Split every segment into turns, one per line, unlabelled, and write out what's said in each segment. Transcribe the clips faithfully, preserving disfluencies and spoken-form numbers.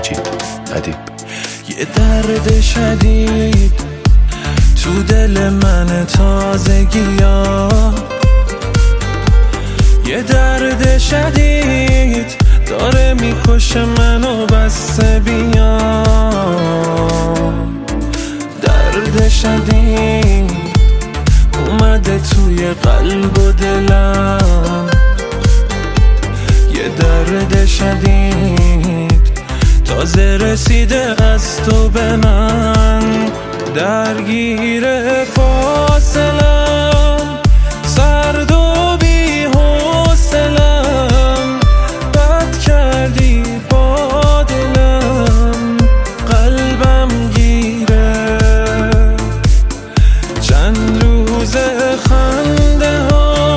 مجید ادیب.
یه درد شدید تو دل من تازگیا، یه درد شدید داره میکشه منو بسته بیا. درد شدید اومده توی قلب و دلم، یه درد شدید تازه رسیده از تو به من. درگیر فاصلم، سرد و بی حوصلم، بد کردی با دلم، قلبم گیره. چند روز خنده ها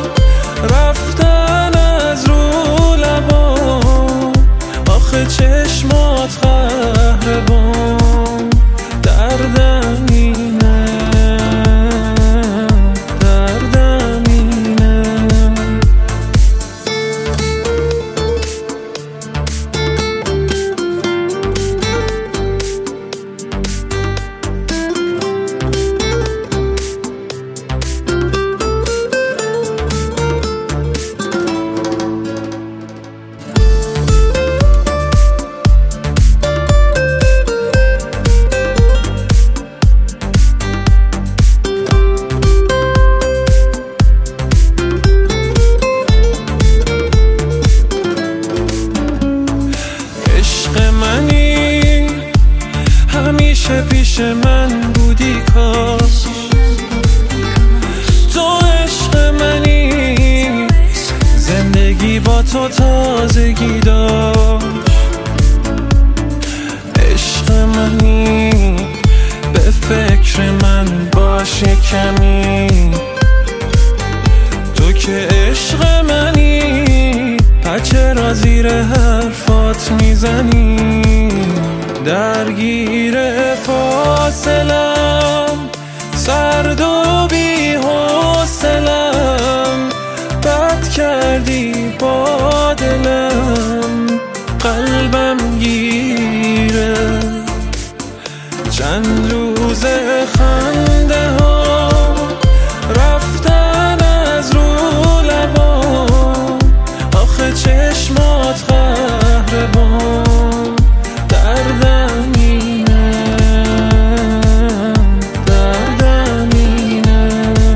رفتن از رو لبام، آخه چشمات قهربان. دردم اینه، دردم اینه. همیشه پیش من بودی کاش، تو عشق منی، زندگی با تو تازگی داشت. عشق منی، به فکر من باش کمی، تو که عشق منی، چرا زیر حرفات میزنی؟ درگیر فاصلم، سرد و بی حوصلم، بد کردی با دلم، قلبم گیره. چند روز خنده ها رفتن از رو لبام، آخه چشمات قهربان. دردم اینه، دردم اینه.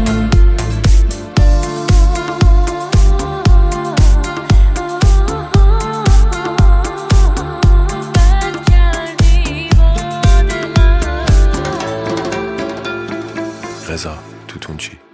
بد کردی با دلم.
رضا توتونچی.